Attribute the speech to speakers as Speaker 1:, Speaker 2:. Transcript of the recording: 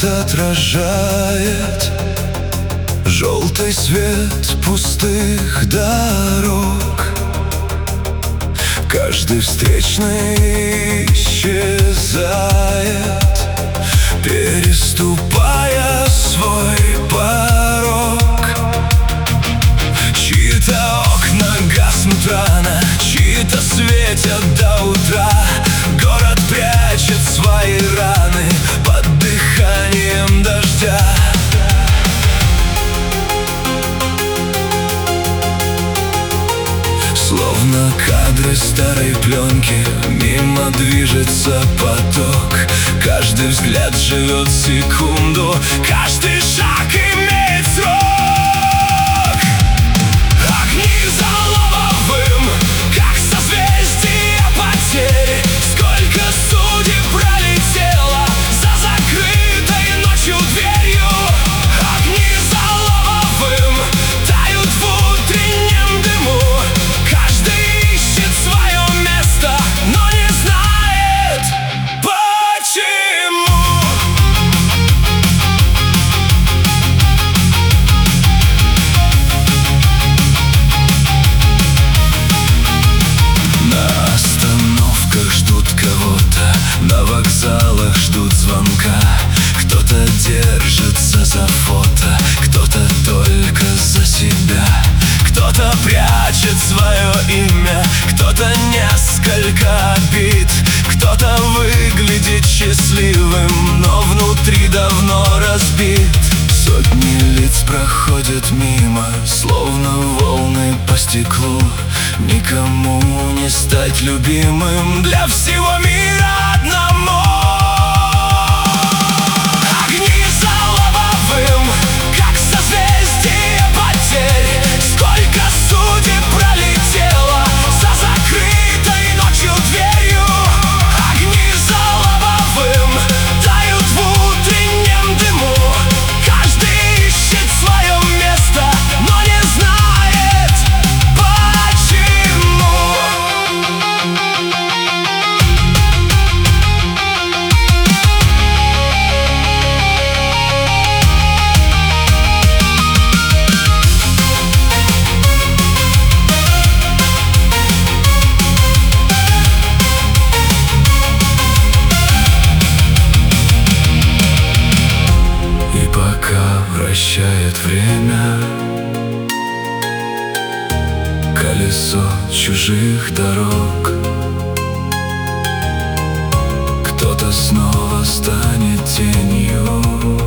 Speaker 1: отражает желтый свет пустых дорог. Каждый встречный исчезает, переступая свой порог. Чьи-то окна гаснут рано, чьи-то светят до утра. Город прячет свои раны под дыханием дождя. Словно кадры старой пленки, мимо движется поток. Каждый взгляд живет секунду, каждый шаг имеет срок. Огни за лобовым, как созвездия потерь. Сколько судеб пролетело за закрытой ночью дверью. Огни за лобовым тают в утреннем дыму. Каждый ищет свое место, но не знает почему. На остановках ждут кого-то, на вокзалах ждут звонка. Кто-то держится за фото, кто-то только за себя. Кто-то прячет свое имя, кто-то несколько обид. Кто-то выглядит счастливым, но внутри давно разбит. Сотни лиц проходят мимо, словно волны по стеклу. Никому не стать любимым, для всего мира одному. Огни за лобовым, как созвездия потерь. Сколько судеб пролетело за закрытой ночью дверью. Огни за лобовым тают в утреннем дыму. Каждый ищет свое место, но не знает почему. И пока вращает время колесо чужих дорог, кто-то снова станет тенью.